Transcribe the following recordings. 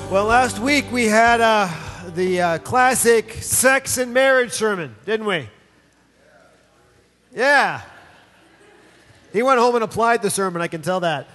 Well, last week we had the classic sex and marriage sermon, didn't we? Yeah. He went home and applied the sermon, I can tell that.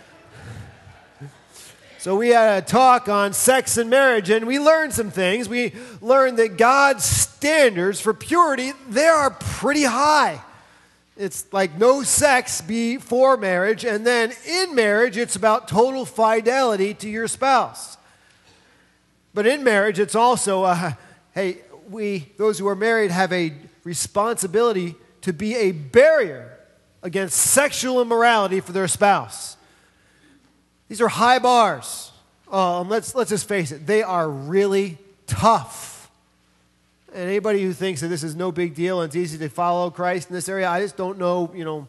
So we had a talk on sex and marriage, and we learned some things. We learned that God's standards for purity, they are pretty high. It's like no sex before marriage, and then in marriage, it's about total fidelity to your spouse. But in marriage, it's also, those who are married have a responsibility to be a barrier against sexual immorality for their spouse. These are high bars. Let's just face it, they are really tough. And anybody who thinks that this is no big deal and it's easy to follow Christ in this area, I just don't know,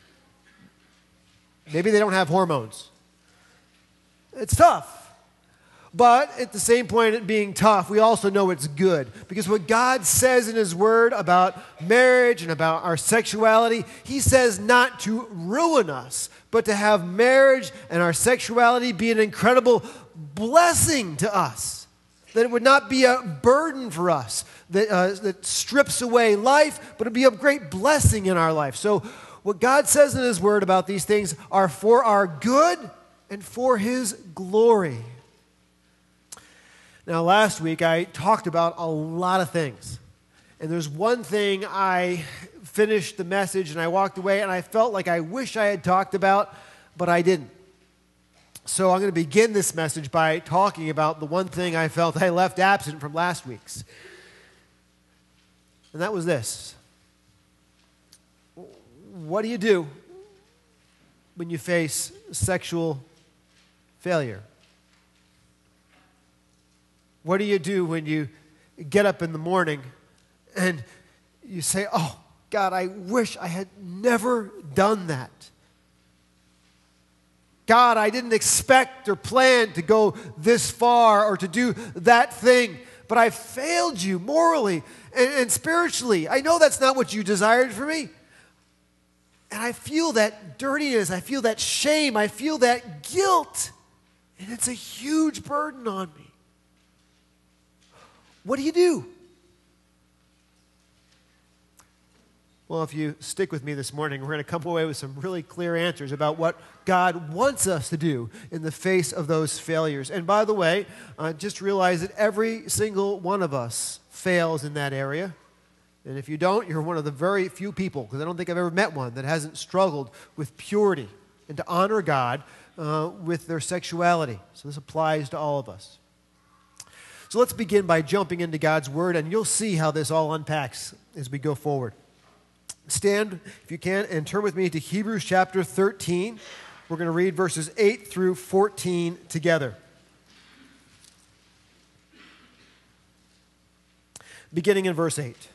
maybe they don't have hormones. It's tough. But at the same point it being tough, we also know it's good. Because what God says in His Word about marriage and about our sexuality, He says not to ruin us, but to have marriage and our sexuality be an incredible blessing to us. That it would not be a burden for us that strips away life, but it would be a great blessing in our life. So what God says in His Word about these things are for our good and for His glory. Now, last week I talked about a lot of things. And there's one thing I finished the message and I walked away and I felt like I wish I had talked about, but I didn't. So I'm going to begin this message by talking about the one thing I felt I left absent from last week's. And that was this. What do you do when you face sexual failure? What do you do when you get up in the morning and you say, oh, God, I wish I had never done that. God, I didn't expect or plan to go this far or to do that thing, but I failed you morally and spiritually. I know that's not what you desired for me. And I feel that dirtiness, I feel that shame, I feel that guilt, and it's a huge burden on me. What do you do? Well, if you stick with me this morning, we're going to come away with some really clear answers about what God wants us to do in the face of those failures. And by the way, just realize that every single one of us fails in that area. And if you don't, you're one of the very few people, because I don't think I've ever met one that hasn't struggled with purity and to honor God with their sexuality. So this applies to all of us. So let's begin by jumping into God's Word, and you'll see how this all unpacks as we go forward. Stand, if you can, and turn with me to Hebrews chapter 13. We're going to read verses 8 through 14 together. Beginning in verse 8.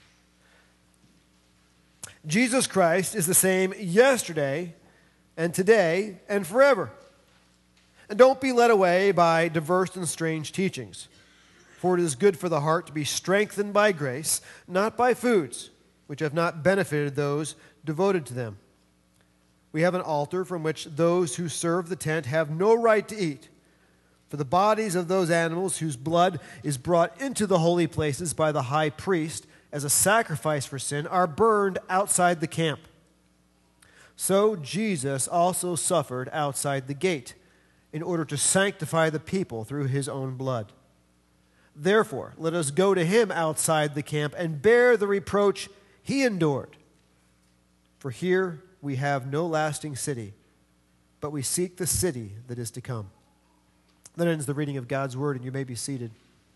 Jesus Christ is the same yesterday and today and forever. And don't be led away by diverse and strange teachings. For it is good for the heart to be strengthened by grace, not by foods, which have not benefited those devoted to them. We have an altar from which those who serve the tent have no right to eat. For the bodies of those animals whose blood is brought into the holy places by the high priest as a sacrifice for sin are burned outside the camp. So Jesus also suffered outside the gate in order to sanctify the people through His own blood. Therefore, let us go to Him outside the camp and bear the reproach He endured. For here we have no lasting city, but we seek the city that is to come. That ends the reading of God's Word, and you may be seated.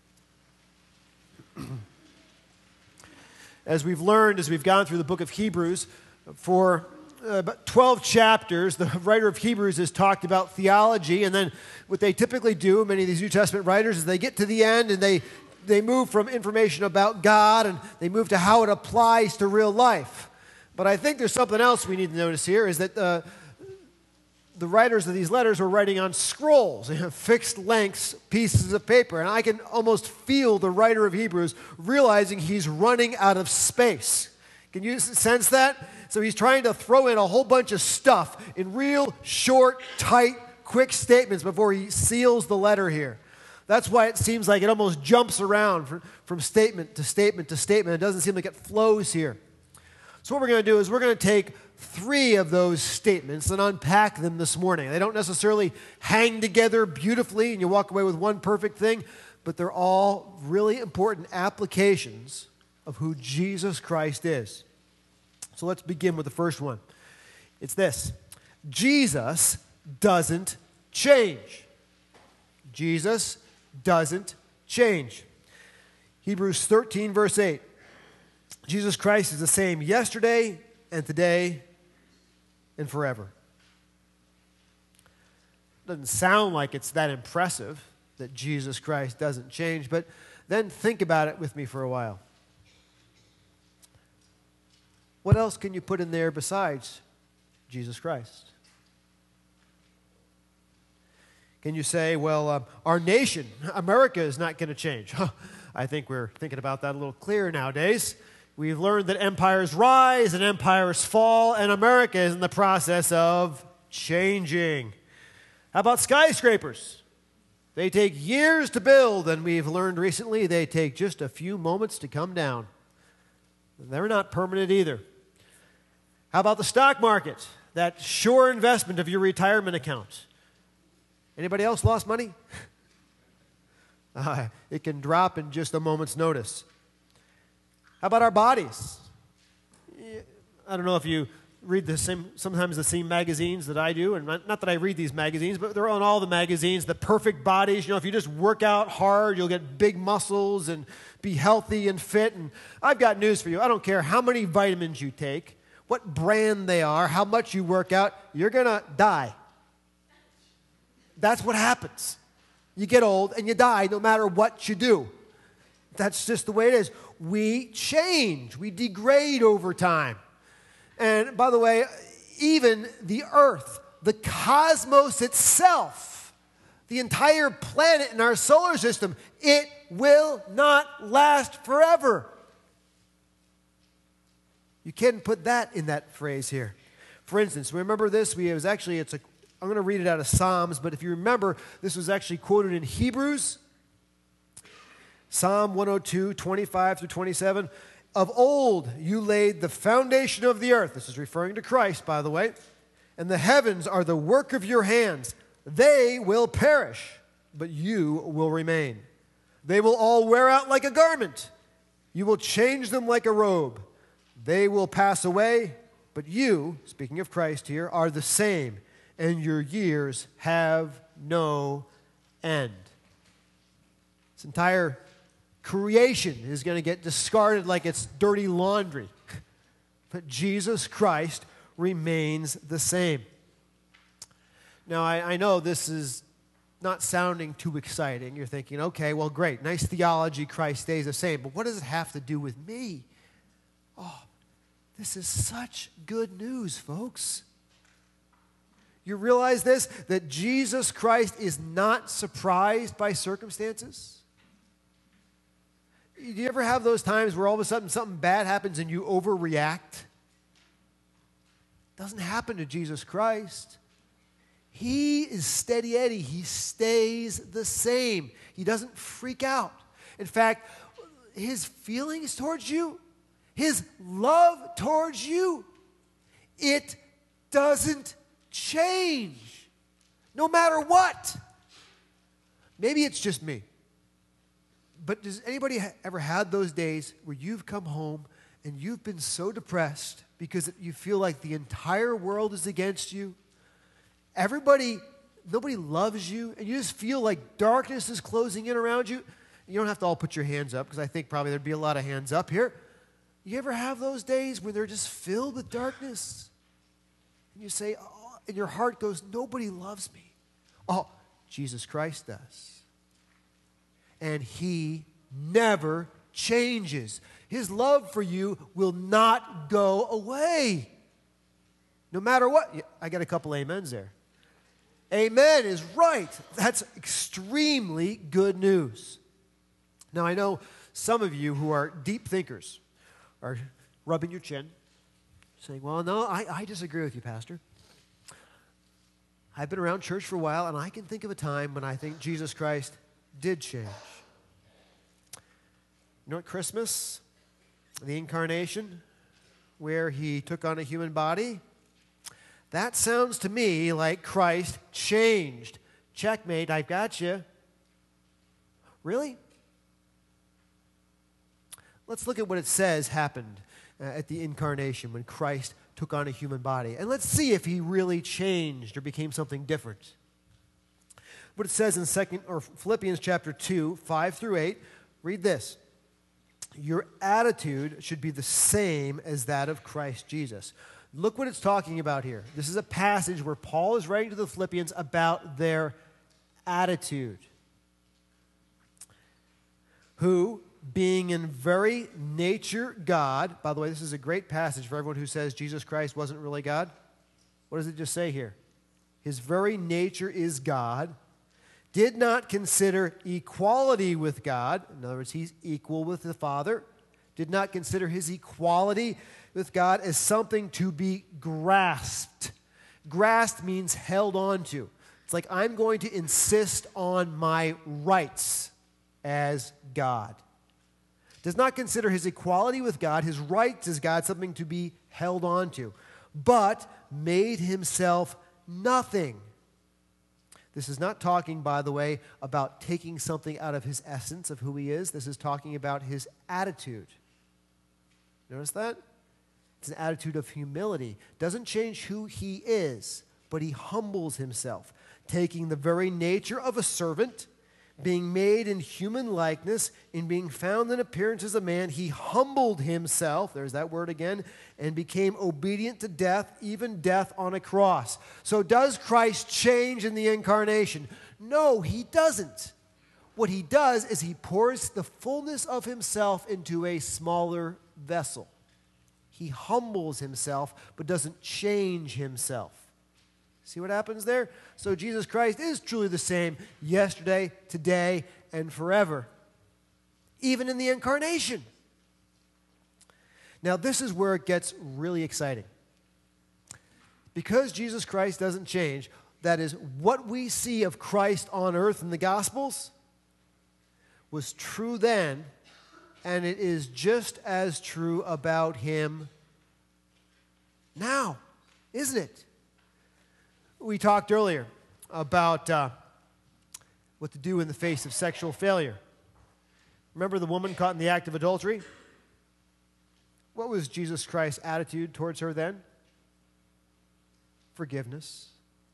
As we've learned, as we've gone through the book of Hebrews, for about 12 chapters, the writer of Hebrews has talked about theology, and then what they typically do, many of these New Testament writers, is they get to the end and they move from information about God and they move to how it applies to real life. But I think there's something else we need to notice here, is that the writers of these letters were writing on scrolls, fixed lengths, pieces of paper, and I can almost feel the writer of Hebrews realizing he's running out of space. Can you sense that? So he's trying to throw in a whole bunch of stuff in real short, tight, quick statements before he seals the letter here. That's why it seems like it almost jumps around from statement to statement to statement. It doesn't seem like it flows here. So what we're going to do is we're going to take 3 of those statements and unpack them this morning. They don't necessarily hang together beautifully and you walk away with one perfect thing, but they're all really important applications of who Jesus Christ is. So let's begin with the first one. It's this: Jesus doesn't change. Jesus doesn't change. Hebrews 13, verse 8. Jesus Christ is the same yesterday and today and forever. Doesn't sound like it's that impressive that Jesus Christ doesn't change, but then think about it with me for a while. What else can you put in there besides Jesus Christ? Can you say, well, our nation, America, is not going to change? I think we're thinking about that a little clearer nowadays. We've learned that empires rise and empires fall, and America is in the process of changing. How about skyscrapers? They take years to build, and we've learned recently they take just a few moments to come down. They're not permanent either. How about the stock market? That sure investment of your retirement account. Anybody else lost money? It can drop in just a moment's notice. How about our bodies? I don't know if you read sometimes the same magazines that I do, and not that I read these magazines, but they're on all the magazines, the perfect bodies. You know, if you just work out hard, you'll get big muscles and be healthy and fit. And I've got news for you. I don't care how many vitamins you take, what brand they are, how much you work out, you're going to die. That's what happens. You get old and you die no matter what you do. That's just the way it is. We change. We degrade over time. And by the way, even the earth, the cosmos itself, the entire planet in our solar system, it will not last forever. You can't put that in that phrase here. For instance, remember this? I'm going to read it out of Psalms, but if you remember, this was actually quoted in Hebrews. Psalm 102, 25 through 27. Of old you laid the foundation of the earth. This is referring to Christ, by the way. And the heavens are the work of your hands. They will perish, but you will remain. They will all wear out like a garment. You will change them like a robe. They will pass away, but you, speaking of Christ here, are the same, and your years have no end. This entire creation is going to get discarded like it's dirty laundry. But Jesus Christ remains the same. Now, I know this is not sounding too exciting. You're thinking, okay, well, great, nice theology, Christ stays the same. But what does it have to do with me? Oh, this is such good news, folks. You realize this? That Jesus Christ is not surprised by circumstances? Do you ever have those times where all of a sudden something bad happens and you overreact? It doesn't happen to Jesus Christ. He is steady Eddie. He stays the same. He doesn't freak out. In fact, his feelings towards you, his love towards you, it doesn't change, no matter what. Maybe it's just me. But does anybody ever had those days where you've come home and you've been so depressed because you feel like the entire world is against you? Nobody loves you, and you just feel like darkness is closing in around you. You don't have to all put your hands up, because I think probably there'd be a lot of hands up here. You ever have those days where they're just filled with darkness? And you say, oh, and your heart goes, nobody loves me. Oh, Jesus Christ does. And he never changes. His love for you will not go away. No matter what. I got a couple amens there. Amen is right. That's extremely good news. Now, I know some of you who are deep thinkers are rubbing your chin, saying, well, no, I disagree with you, Pastor. I've been around church for a while, and I can think of a time when I think Jesus Christ did change. You know what Christmas, the incarnation, where he took on a human body, that sounds to me like Christ changed. Checkmate, I've got you. Really? Let's look at what it says happened at the incarnation when Christ took on a human body. And let's see if he really changed or became something different. What it says in Philippians chapter 2, 5 through 8, read this. Your attitude should be the same as that of Christ Jesus. Look what it's talking about here. This is a passage where Paul is writing to the Philippians about their attitude. Who, being in very nature God, by the way, this is a great passage for everyone who says Jesus Christ wasn't really God. What does it just say here? His very nature is God, did not consider equality with God, in other words, he's equal with the Father, did not consider his equality with God as something to be grasped. Grasped means held on to. It's like I'm going to insist on my rights as God. Does not consider his equality with God, his rights as God, something to be held on to, but made himself nothing. This is not talking, by the way, about taking something out of his essence of who he is. This is talking about his attitude. Notice that? It's an attitude of humility. Doesn't change who he is, but he humbles himself, taking the very nature of a servant, being made in human likeness, in being found in appearance as a man, he humbled himself, there's that word again, and became obedient to death, even death on a cross. So does Christ change in the incarnation? No, he doesn't. What he does is he pours the fullness of himself into a smaller vessel. He humbles himself, but doesn't change himself. See what happens there? So Jesus Christ is truly the same yesterday, today, and forever, even in the incarnation. Now, this is where it gets really exciting. Because Jesus Christ doesn't change, that is, what we see of Christ on earth in the Gospels was true then, and it is just as true about him now, isn't it? We talked earlier about what to do in the face of sexual failure. Remember the woman caught in the act of adultery? What was Jesus Christ's attitude towards her then? Forgiveness.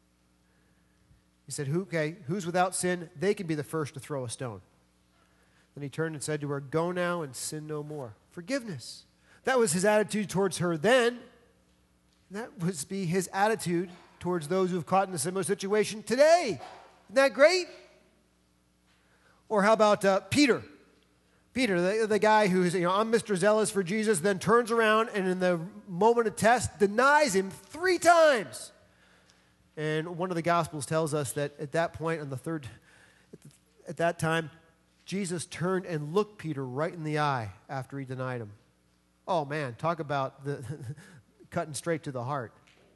He said, who's without sin? They can be the first to throw a stone. Then he turned and said to her, go now and sin no more. Forgiveness. That was his attitude towards her then. That would be his attitude towards those who have caught in a similar situation today. Isn't that great? Or how about Peter? Peter, the guy who's, I'm Mr. Zealous for Jesus, then turns around and in the moment of test denies him 3 times. And one of the Gospels tells us that at that point, at that time, Jesus turned and looked Peter right in the eye after he denied him. Oh man, talk about the cutting straight to the heart.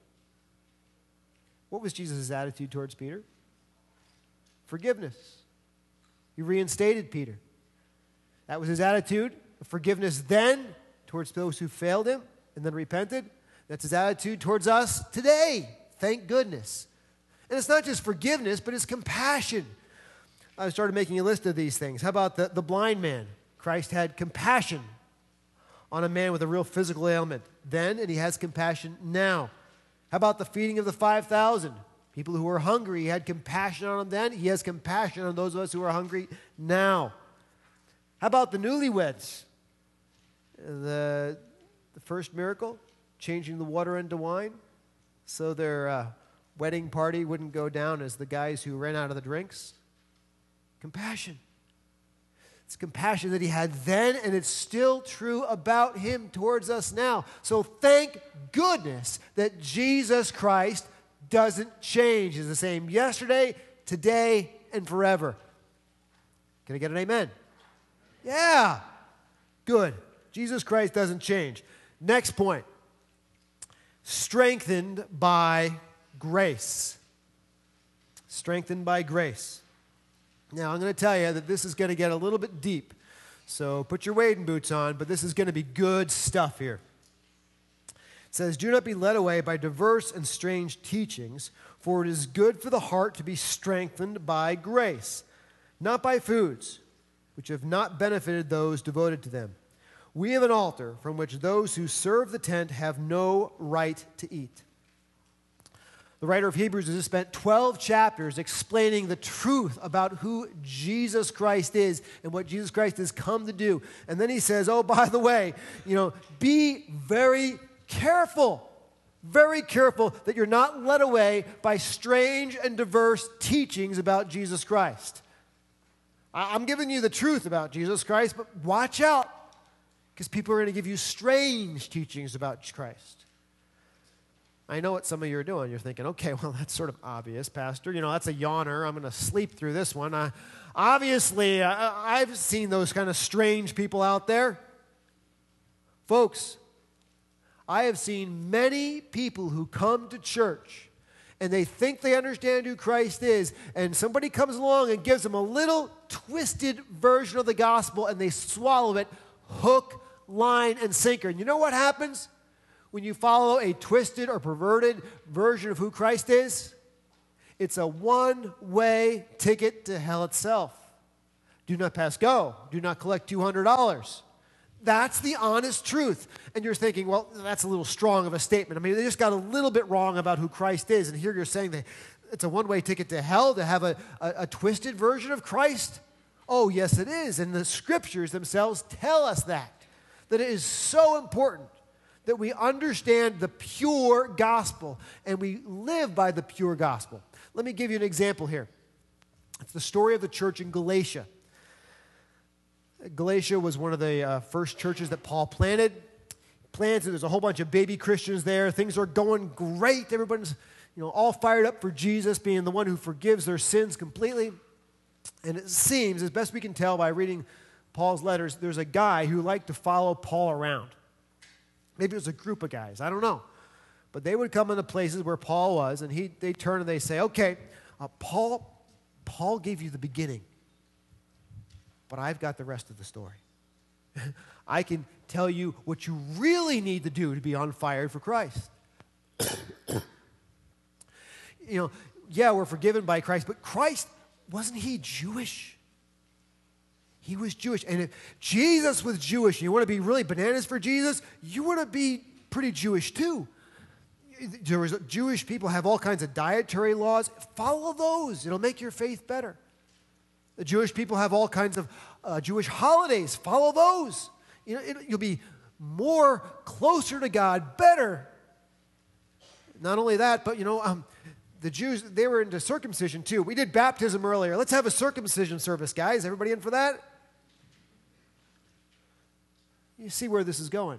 What was Jesus' attitude towards Peter? Forgiveness. He reinstated Peter. That was his attitude of forgiveness then towards those who failed him and then repented. That's his attitude towards us today. Thank goodness. And it's not just forgiveness, but it's compassion. I started making a list of these things. How about the blind man? Christ had compassion on a man with a real physical ailment then, and he has compassion now. How about the feeding of the 5,000? People who were hungry, he had compassion on them then. He has compassion on those of us who are hungry now. How about the newlyweds? The first miracle, changing the water into wine so their wedding party wouldn't go down as the guys who ran out of the drinks. Compassion. It's compassion that he had then, and it's still true about him towards us now. So thank goodness that Jesus Christ doesn't change. He's the same yesterday, today, and forever. Can I get an amen? Yeah. Good. Jesus Christ doesn't change. Next point. Strengthened by grace. Strengthened by grace. Now, I'm going to tell you that this is going to get a little bit deep. So put your wading boots on, but this is going to be good stuff here. It says, "Do not be led away by diverse and strange teachings, for it is good for the heart to be strengthened by grace, not by foods, which have not benefited those devoted to them. We have an altar from which those who serve the tent have no right to eat." The writer of Hebrews has spent 12 chapters explaining the truth about who Jesus Christ is and what Jesus Christ has come to do. And then he says, oh, by the way, be very careful that you're not led away by strange and diverse teachings about Jesus Christ. I'm giving you the truth about Jesus Christ, but watch out, because people are going to give you strange teachings about Christ. I know what some of you are doing. You're thinking, okay, well, that's sort of obvious, Pastor. That's a yawner. I'm going to sleep through this one. Obviously, I've seen those kind of strange people out there. Folks, I have seen many people who come to church and they think they understand who Christ is, and somebody comes along and gives them a little twisted version of the gospel, and they swallow it hook, line, and sinker. And you know what happens when you follow a twisted or perverted version of who Christ is? It's a one-way ticket to hell itself. Do not pass go. Do not collect $200. That's the honest truth. And you're thinking, well, that's a little strong of a statement. I mean, they just got a little bit wrong about who Christ is. And here you're saying that it's a one-way ticket to hell to have a twisted version of Christ? Oh, yes, it is. And the scriptures themselves tell us that it is so important that we understand the pure gospel and we live by the pure gospel. Let me give you an example here. It's the story of the church in Galatia. Galatia was one of the first churches that Paul planted. There's a whole bunch of baby Christians there. Things are going great. Everyone's all fired up for Jesus being the one who forgives their sins completely. And it seems, as best we can tell by reading Paul's letters, there's a guy who liked to follow Paul around. Maybe it was a group of guys. I don't know. But they would come into places where Paul was, and they turn and they say, okay, Paul gave you the beginning, but I've got the rest of the story. I can tell you what you really need to do to be on fire for Christ. Yeah, we're forgiven by Christ, but Christ, wasn't he Jewish? He was Jewish. And if Jesus was Jewish, and you want to be really bananas for Jesus, you want to be pretty Jewish too. Jewish people have all kinds of dietary laws. Follow those. It'll make your faith better. The Jewish people have all kinds of Jewish holidays. Follow those. You'll be more closer to God, better. Not only that, but the Jews, they were into circumcision too. We did baptism earlier. Let's have a circumcision service, guys. Everybody in for that? You see where this is going.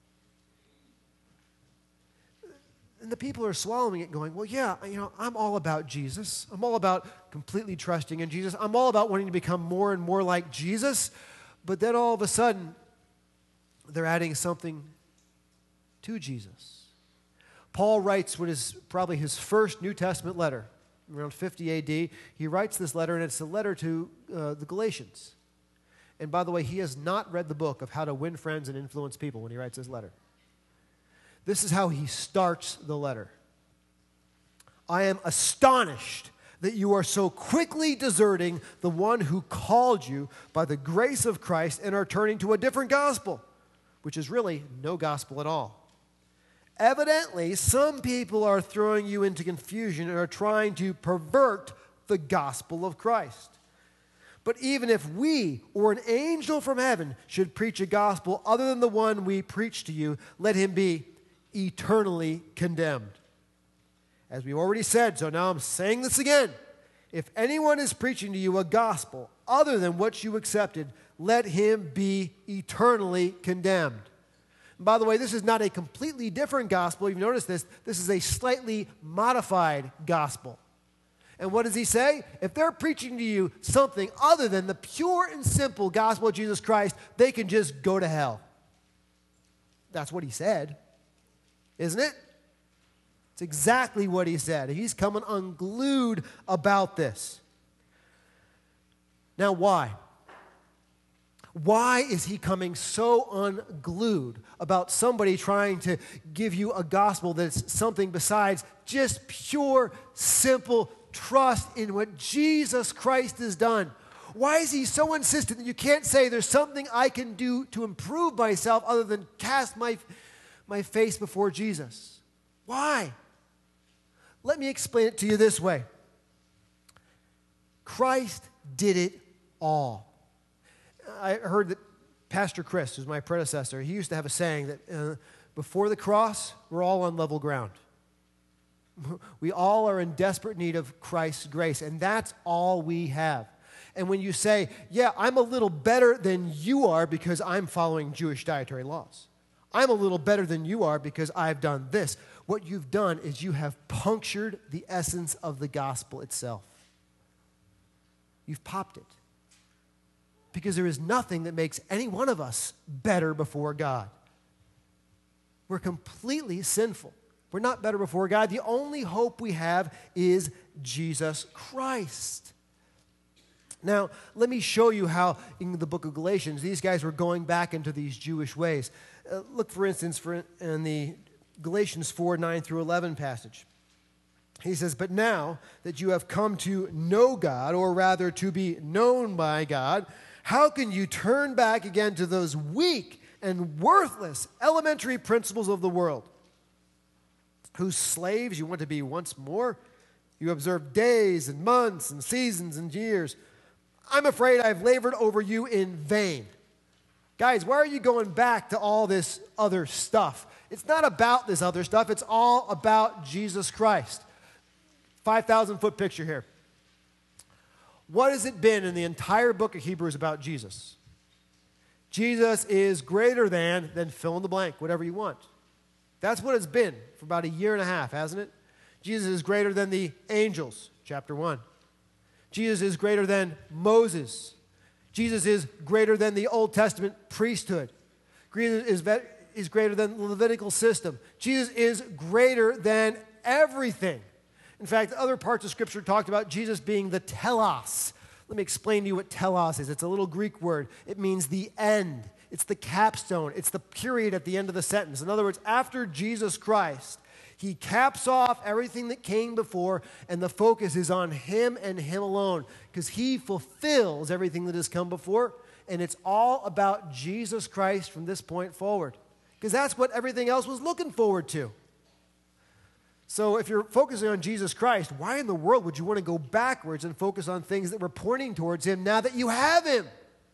And the people are swallowing it going, well, yeah, I'm all about Jesus. I'm all about completely trusting in Jesus. I'm all about wanting to become more and more like Jesus. But then all of a sudden, they're adding something to Jesus. Paul writes what is probably his first New Testament letter, around 50 A.D. He writes this letter, and it's a letter to the Galatians. And by the way, he has not read the book of How to Win Friends and Influence People when he writes his letter. This is how he starts the letter. I am astonished that you are so quickly deserting the one who called you by the grace of Christ and are turning to a different gospel, which is really no gospel at all. Evidently, some people are throwing you into confusion and are trying to pervert the gospel of Christ. But even if we or an angel from heaven should preach a gospel other than the one we preach to you, let him be eternally condemned. As we already said, so now I'm saying this again. If anyone is preaching to you a gospel other than what you accepted, let him be eternally condemned. And by the way, this is not a completely different gospel. You've noticed this. This is a slightly modified gospel. And what does he say? If they're preaching to you something other than the pure and simple gospel of Jesus Christ, they can just go to hell. That's what he said, isn't it? It's exactly what he said. He's coming unglued about this. Now, why? Why is he coming so unglued about somebody trying to give you a gospel that's something besides just pure, simple trust in what Jesus Christ has done? Why is he so insistent that you can't say there's something I can do to improve myself other than cast my face before Jesus? Why? Let me explain it to you this way. Christ did it all. I heard that Pastor Chris, who's my predecessor, he used to have a saying that before the cross, we're all on level ground. We all are in desperate need of Christ's grace, and that's all we have. And when you say, yeah, I'm a little better than you are because I'm following Jewish dietary laws. I'm a little better than you are because I've done this. What you've done is you have punctured the essence of the gospel itself. You've popped it. Because there is nothing that makes any one of us better before God. We're completely sinful. We're not better before God. The only hope we have is Jesus Christ. Now, let me show you how in the book of Galatians, these guys were going back into these Jewish ways. Look, for instance, in the Galatians 4, 9 through 11 passage. He says, but now that you have come to know God, or rather to be known by God, how can you turn back again to those weak and worthless elementary principles of the world? Whose slaves you want to be once more? You observe days and months and seasons and years. I'm afraid I've labored over you in vain. Guys, why are you going back to all this other stuff? It's not about this other stuff. It's all about Jesus Christ. 5,000-foot picture here. What has it been in the entire book of Hebrews about Jesus? Jesus is greater than fill in the blank, whatever you want. That's what it's been for about a year and a half, hasn't it? Jesus is greater than the angels, chapter 1. Jesus is greater than Moses. Jesus is greater than the Old Testament priesthood. Jesus is greater than the Levitical system. Jesus is greater than everything. In fact, other parts of Scripture talked about Jesus being the telos. Let me explain to you what telos is. It's a little Greek word. It means the end. It's the capstone. It's the period at the end of the sentence. In other words, after Jesus Christ, he caps off everything that came before, and the focus is on him and him alone, because he fulfills everything that has come before, and it's all about Jesus Christ from this point forward, because that's what everything else was looking forward to. So if you're focusing on Jesus Christ, why in the world would you want to go backwards and focus on things that were pointing towards him now that you have him?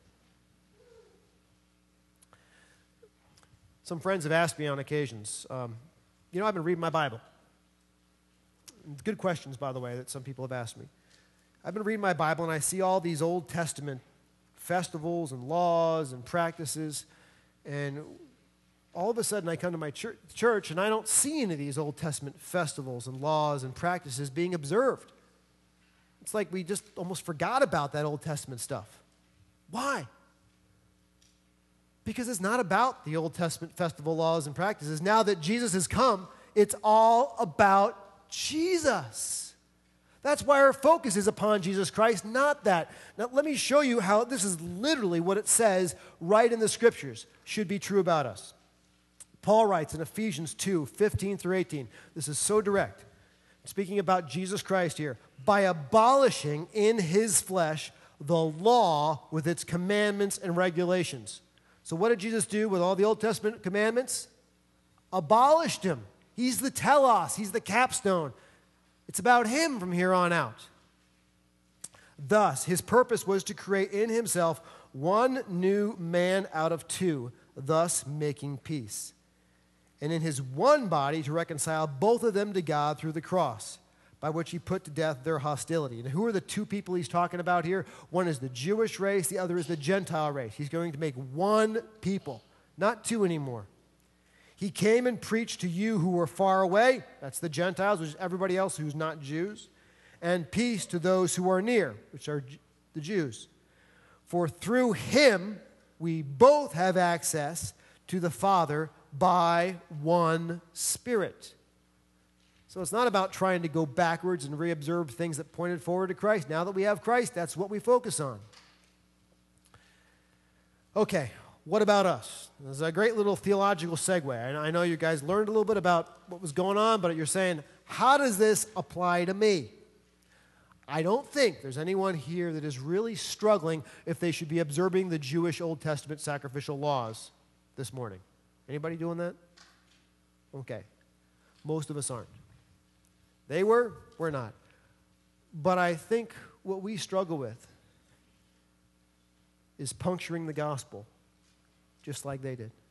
Some friends have asked me on occasions, I've been reading my Bible. Good questions, by the way, that some people have asked me. I've been reading my Bible, and I see all these Old Testament festivals and laws and practices, and all of a sudden I come to my church, and I don't see any of these Old Testament festivals and laws and practices being observed. It's like we just almost forgot about that Old Testament stuff. Why? Because it's not about the Old Testament festival laws and practices. Now that Jesus has come, it's all about Jesus. That's why our focus is upon Jesus Christ, not that. Now, let me show you how this is literally what it says right in the Scriptures should be true about us. Paul writes in Ephesians 2, 15 through 18. This is so direct. Speaking about Jesus Christ here. By abolishing in his flesh the law with its commandments and regulations. So what did Jesus do with all the Old Testament commandments? Abolished them. He's the telos. He's the capstone. It's about him from here on out. Thus, his purpose was to create in himself one new man out of two, thus making peace. And in his one body to reconcile both of them to God through the cross, by which he put to death their hostility. And who are the two people he's talking about here? One is the Jewish race, the other is the Gentile race. He's going to make one people, not two anymore. He came and preached to you who were far away, that's the Gentiles, which is everybody else who's not Jews, and peace to those who are near, which are the Jews. For through him we both have access to the Father by one Spirit. So it's not about trying to go backwards and reobserve things that pointed forward to Christ. Now that we have Christ, that's what we focus on. Okay, what about us? This is a great little theological segue. I know you guys learned a little bit about what was going on, but you're saying, how does this apply to me? I don't think there's anyone here that is really struggling if they should be observing the Jewish Old Testament sacrificial laws this morning. Anybody doing that? Okay. Most of us aren't. They were, we're not. But I think what we struggle with is puncturing the gospel, just like they did.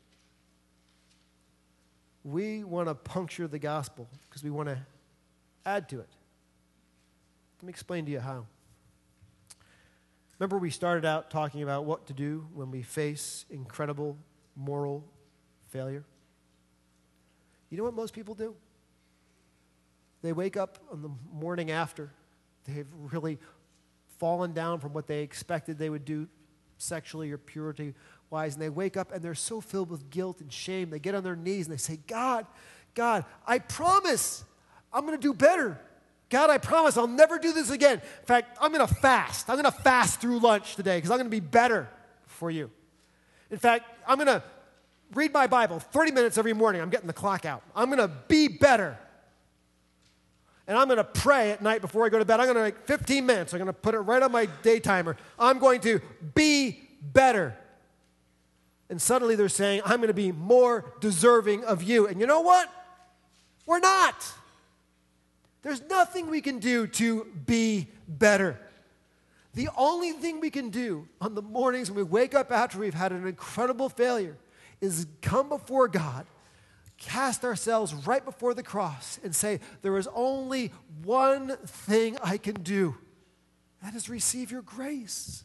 We want to puncture the gospel because we want to add to it. Let me explain to you how. Remember we started out talking about what to do when we face incredible moral failure? You know what most people do? They wake up on the morning after. They've really fallen down from what they expected they would do sexually or purity-wise, and they wake up and they're so filled with guilt and shame. They get on their knees and they say, God, I promise I'm going to do better. God, I promise I'll never do this again. In fact, I'm going to fast. I'm going to fast through lunch today because I'm going to be better for you. In fact, I'm going to read my Bible 30 minutes every morning. I'm getting the clock out. I'm going to be better. And I'm going to pray at night before I go to bed. I'm going to make 15 minutes. I'm going to put it right on my day timer. I'm going to be better. And suddenly they're saying, I'm going to be more deserving of you. And you know what? We're not. There's nothing we can do to be better. The only thing we can do on the mornings when we wake up after we've had an incredible failure is come before God, cast ourselves right before the cross, and say, there is only one thing I can do. That is receive your grace.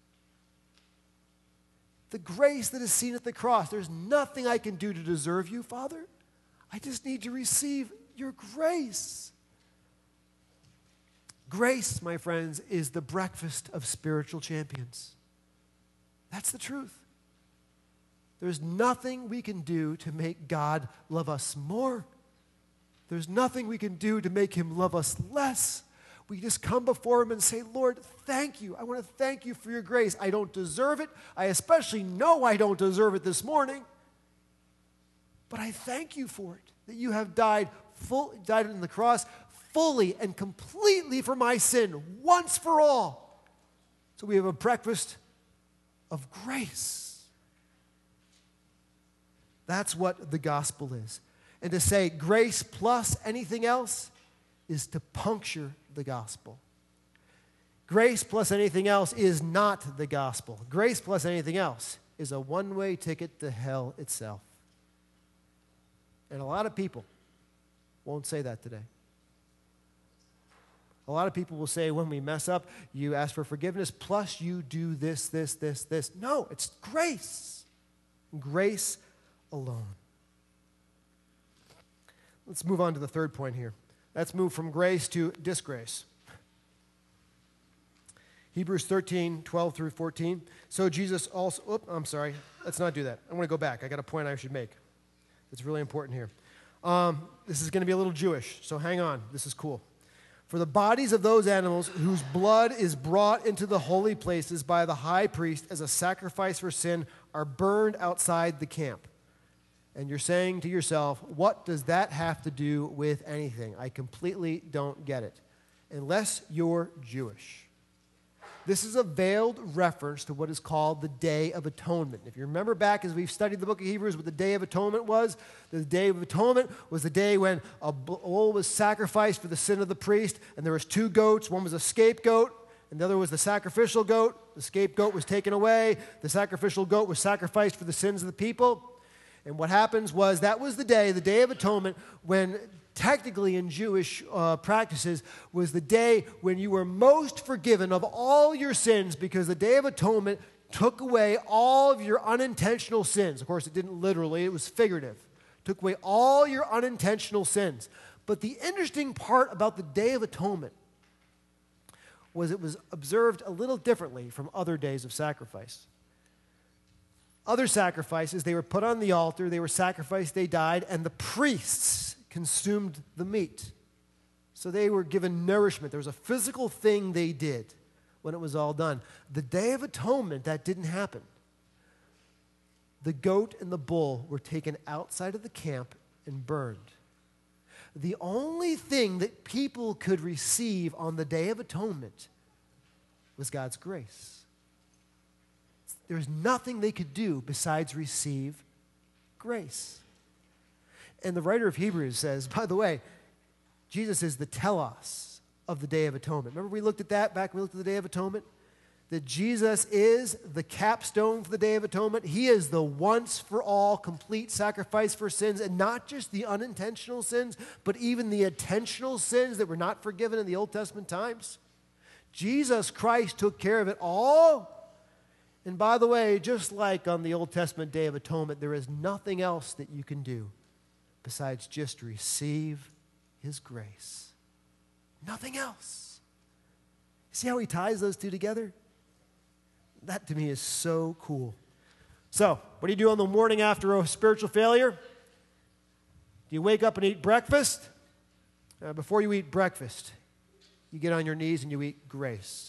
The grace that is seen at the cross. There's nothing I can do to deserve you, Father. I just need to receive your grace. Grace, my friends, is the breakfast of spiritual champions. That's the truth. There's nothing we can do to make God love us more. There's nothing we can do to make him love us less. We just come before him and say, Lord, thank you. I want to thank you for your grace. I don't deserve it. I especially know I don't deserve it this morning. But I thank you for it, that you have died on the cross fully and completely for my sin, once for all. So we have a breakfast of grace. That's what the gospel is. And to say grace plus anything else is to puncture the gospel. Grace plus anything else is not the gospel. Grace plus anything else is a one-way ticket to hell itself. And a lot of people won't say that today. A lot of people will say when we mess up, you ask for forgiveness, plus you do this. No, it's grace. Grace alone. Let's move on to the third point here. Let's move from grace to disgrace. Hebrews 13, 12 through 14. So Jesus also, let's not do that. I want to go back. I got a point I should make. It's really important here. This is going to be a little Jewish, so hang on. This is cool. For the bodies of those animals whose blood is brought into the holy places by the high priest as a sacrifice for sin are burned outside the camp. And you're saying to yourself, what does that have to do with anything? I completely don't get it. Unless you're Jewish. This is a veiled reference to what is called the Day of Atonement. If you remember back as we've studied the book of Hebrews, what the Day of Atonement was, the Day of Atonement was the day when a bull was sacrificed for the sin of the priest, and there was two goats. One was a scapegoat, and the other was the sacrificial goat. The scapegoat was taken away. The sacrificial goat was sacrificed for the sins of the people. And what happens was that was the Day of Atonement, when technically in Jewish practices was the day when you were most forgiven of all your sins, because the Day of Atonement took away all of your unintentional sins. Of course, it didn't literally, it was figurative. Took away all your unintentional sins. But the interesting part about the Day of Atonement was it was observed a little differently from other days of sacrifice. Other sacrifices, they were put on the altar, they were sacrificed, they died, and the priests consumed the meat. So they were given nourishment. There was a physical thing they did when it was all done. The Day of Atonement, that didn't happen. the goat and the bull were taken outside of the camp and burned. The only thing that people could receive on the Day of Atonement was God's grace. There was nothing they could do besides receive grace. And the writer of Hebrews says, by the way, Jesus is the telos of the Day of Atonement. Remember we looked at that back when we looked at the Day of Atonement? That Jesus is the capstone for the Day of Atonement. He is the once-for-all complete sacrifice for sins, and not just the unintentional sins, but even the intentional sins that were not forgiven in the Old Testament times. Jesus Christ took care of it all. And by the way, just like on the Old Testament Day of Atonement, there is nothing else that you can do besides just receive His grace. Nothing else. See how He ties those two together? That to me is so cool. So, what do you do on the morning after a spiritual failure? Do you wake up and eat breakfast? Before you eat breakfast, you get on your knees and you eat grace.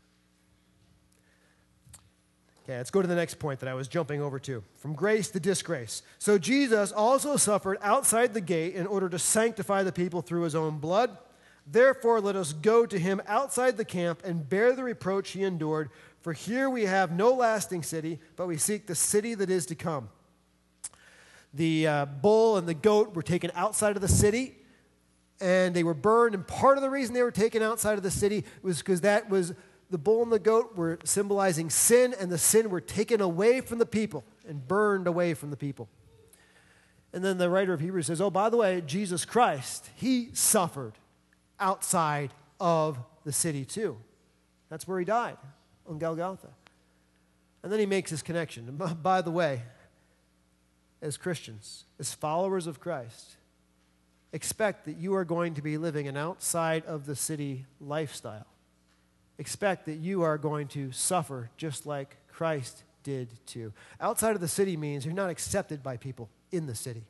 Okay, let's go to the next point that I was jumping over to. From grace to disgrace. So Jesus also suffered outside the gate in order to sanctify the people through His own blood. Therefore, let us go to Him outside the camp and bear the reproach He endured. For here we have no lasting city, but we seek the city that is to come. The bull and the goat were taken outside of the city, and they were burned. And part of the reason they were taken outside of the city was because the bull and the goat were symbolizing sin, and the sin were taken away from the people and burned away from the people. And then the writer of Hebrews says, oh, by the way, Jesus Christ, He suffered outside of the city too. That's where He died, on Golgotha. And then he makes this connection. And by the way, as Christians, as followers of Christ, expect that you are going to be living an outside of the city lifestyle. Expect that you are going to suffer just like Christ did too. Outside of the city means you're not accepted by people in the city.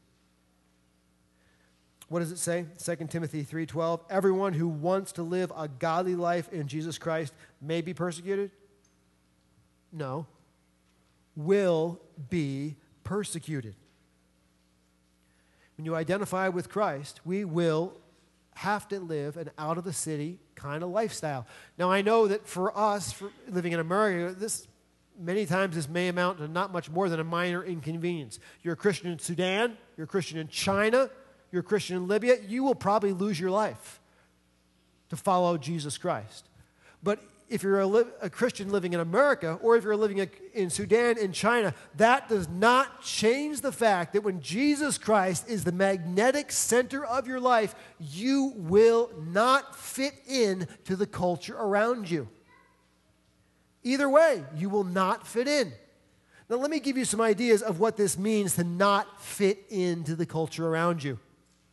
What does it say? 2 Timothy 3:12, everyone who wants to live a godly life in Jesus Christ may be persecuted. No, will be persecuted. When you identify with Christ, we will have to live an out-of-the-city kind of lifestyle. Now, I know that for us, for living in America, many times this may amount to not much more than a minor inconvenience. You're a Christian in Sudan, you're a Christian in China, you're a Christian in Libya, you will probably lose your life to follow Jesus Christ. But if you're a Christian living in America, or if you're living in Sudan, in China, that does not change the fact that when Jesus Christ is the magnetic center of your life, you will not fit in to the culture around you. Either way, you will not fit in. Now, let me give you some ideas of what this means to not fit into the culture around you.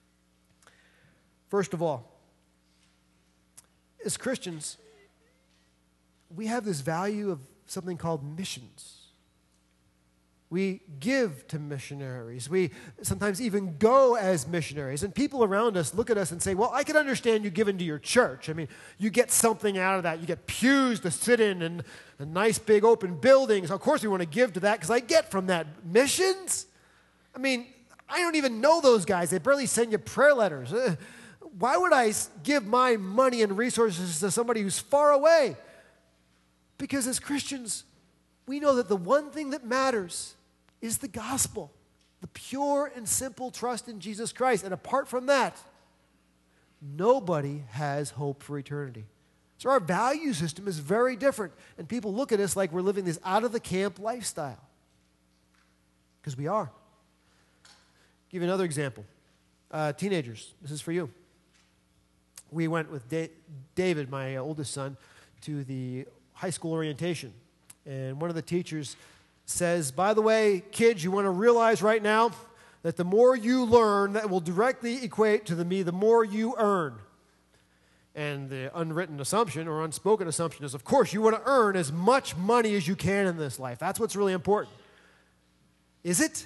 First of all, as Christians, we have this value of something called missions. We give to missionaries. We sometimes even go as missionaries. And people around us look at us and say, well, I can understand you giving to your church. I mean, you get something out of that. You get pews to sit in and nice big open buildings. Of course we want to give to that because I get from that. Missions? I mean, I don't even know those guys. They barely send you prayer letters. Why would I give my money and resources to somebody who's far away? Because as Christians, we know that the one thing that matters is the gospel, the pure and simple trust in Jesus Christ. And apart from that, nobody has hope for eternity. So our value system is very different. And people look at us like we're living this out-of-the-camp lifestyle. Because we are. I'll give you another example. Teenagers, this is for you. We went with David, my oldest son, to the high school orientation. And one of the teachers says, by the way, kids, you want to realize right now that the more you learn, that will directly equate to the more you earn. And the unwritten assumption or unspoken assumption is, of course, you want to earn as much money as you can in this life. That's what's really important. Is it?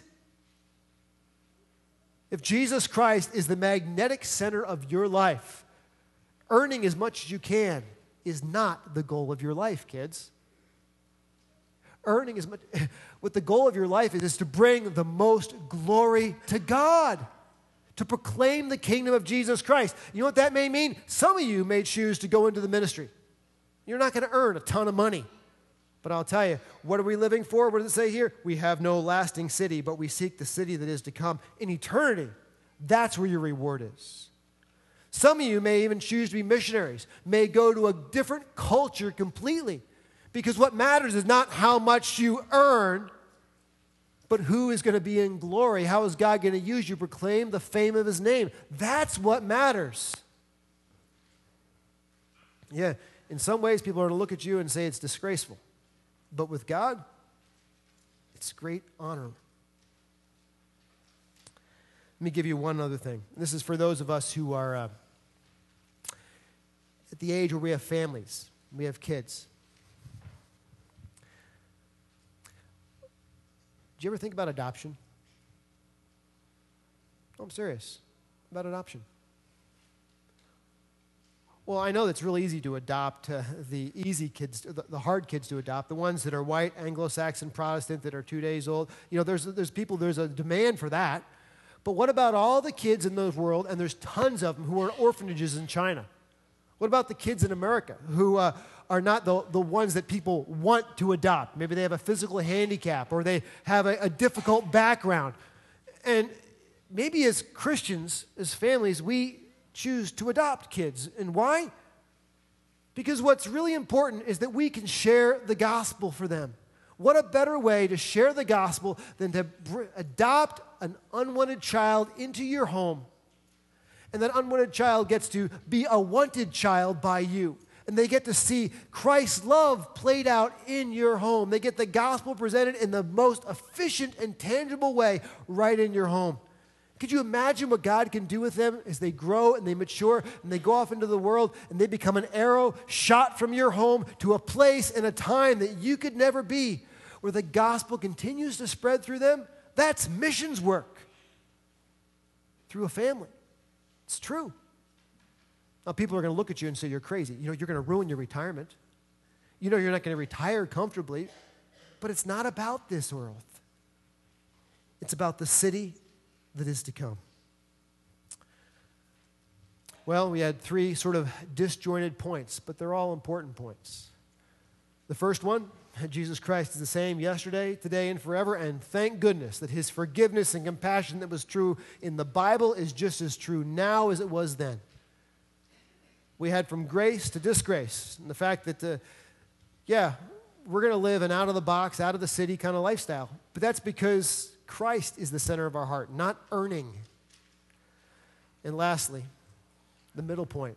If Jesus Christ is the magnetic center of your life, earning as much as you can is not the goal of your life, kids. earning as much. What the goal of your life is to bring the most glory to God, to proclaim the kingdom of Jesus Christ. You know what that may mean? Some of you may choose to go into the ministry. You're not going to earn a ton of money. But I'll tell you, what are we living for? What does it say here? We have no lasting city, but we seek the city that is to come. In eternity, that's where your reward is. Some of you may even choose to be missionaries, may go to a different culture completely. Because what matters is not how much you earn, but who is going to be in glory. How is God going to use you to proclaim the fame of his name? That's what matters. Yeah, in some ways, people are going to look at you and say it's disgraceful. But with God, it's great honor. Let me give you one other thing. This is for those of us who are at the age where we have families, we have kids. Do you ever think about adoption? Oh, I'm serious about adoption. Well, I know it's really easy to adopt the easy kids, the hard kids to adopt, the ones that are white, Anglo-Saxon, Protestant, that are 2 days old. You know, there's a demand for that. But what about all the kids in the world, and there's tons of them, who are in orphanages in China? What about the kids in America who are not the ones that people want to adopt? Maybe they have a physical handicap or they have a difficult background. And maybe as Christians, as families, we choose to adopt kids. And why? Because what's really important is that we can share the gospel for them. What a better way to share the gospel than to adopt an unwanted child into your home. And that unwanted child gets to be a wanted child by you. And they get to see Christ's love played out in your home. They get the gospel presented in the most efficient and tangible way right in your home. Could you imagine what God can do with them as they grow and they mature and they go off into the world and they become an arrow shot from your home to a place and a time that you could never be, where the gospel continues to spread through them? That's missions work through a family. It's true. Now, people are going to look at you and say, you're crazy. You know, you're going to ruin your retirement. You know, you're not going to retire comfortably. But it's not about this world. It's about the city that is to come. Well, we had 3 sort of disjointed points, but they're all important points. The first one, Jesus Christ is the same yesterday, today, and forever, and thank goodness that his forgiveness and compassion that was true in the Bible is just as true now as it was then. We had from grace to disgrace, and the fact that, we're going to live an out-of-the-box, out-of-the-city kind of lifestyle, but that's because Christ is the center of our heart, not earning. And lastly, the middle point,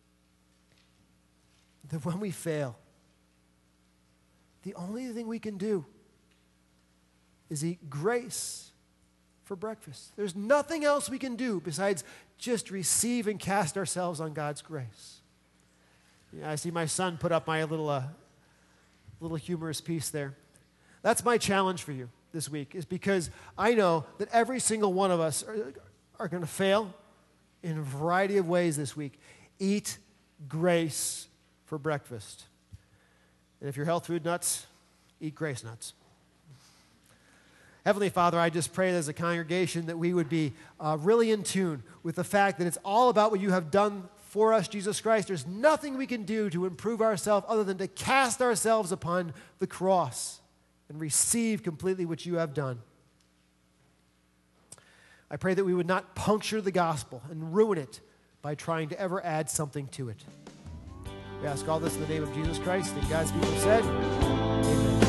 that when we fail, the only thing we can do is eat grace for breakfast. There's nothing else we can do besides just receive and cast ourselves on God's grace. Yeah, I see my son put up my little humorous piece there. That's my challenge for you this week, is because I know that every single one of us are going to fail in a variety of ways this week. Eat grace for breakfast. And if you're health food nuts, eat grace nuts. Heavenly Father, I just pray as a congregation that we would be really in tune with the fact that it's all about what you have done for us, Jesus Christ. There's nothing we can do to improve ourselves other than to cast ourselves upon the cross and receive completely what you have done. I pray that we would not puncture the gospel and ruin it by trying to ever add something to it. We ask all this in the name of Jesus Christ, and God's people said, amen.